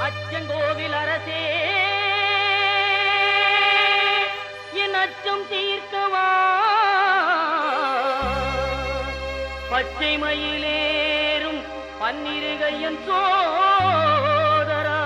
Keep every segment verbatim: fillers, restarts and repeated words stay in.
அச்சங்கோவில் அரசே என் அச்சம் தீர்க்கவா பச்சை மயிலேறும் பன்னிருகையன் சோதரா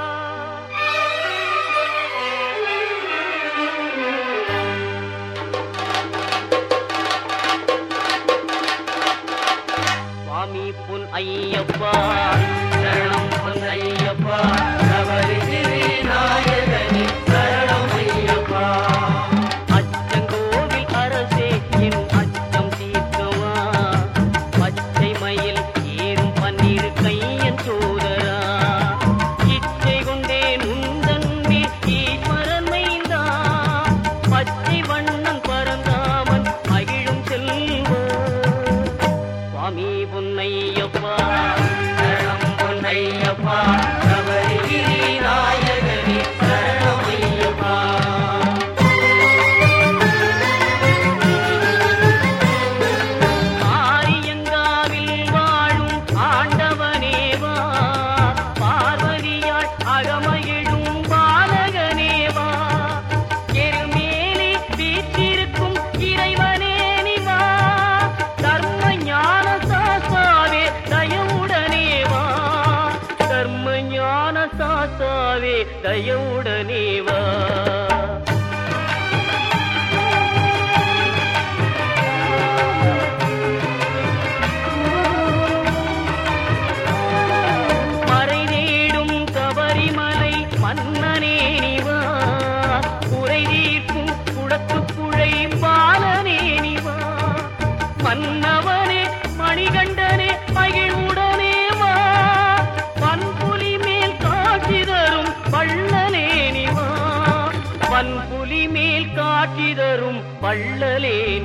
சுவாமி பொன் ஐயப்பா சரணம் பொன் ஐயப்பா நவரிசிறி நாயகனே சரணம் ஐயப்பா அச்சங்கோவில் அரசே என் அச்சம் தீர்க்கவா பச்சை மயில் ஏறும் பன்னிரு கையன் சோதரா இச்சை கொண்டேன் உந்தன் மேல் ஈஸ்வரன் மைந்தா பச்சை வண்ணன் பரந்தாமன் மகிழும் செல்வா சுவாமி பொன்னையப்பா சரணம் பொன்னையப்பா நவரிகிரி நாயகனே சரணம் ஐயப்பா ஆரியங்காவில் வாழும் ஆண்டவனேவா பார்வதியாள் அகமகிழும் பாலகனேவா எருமேலி வீற்றிருக்கும் இறைவனே நிவா தர்ம ஞான சாஸ்தாவே தயவுடனேவா தர்ம ஞான சாஸ்தாவே தயவுடனேவா மறை தேடும் கபரிமலை மன்னனே நிவா குறை தீர்க்கும் குடத்துக்குழை பாலனே நிவா மன்னவனே மணிகண்டனே மகிழ்வுடனே வா பன்புலி மேல் காட்சி தரும் வள்ளலே நிவா பன்புலி மேல் காட்சி தரும் வள்ளலே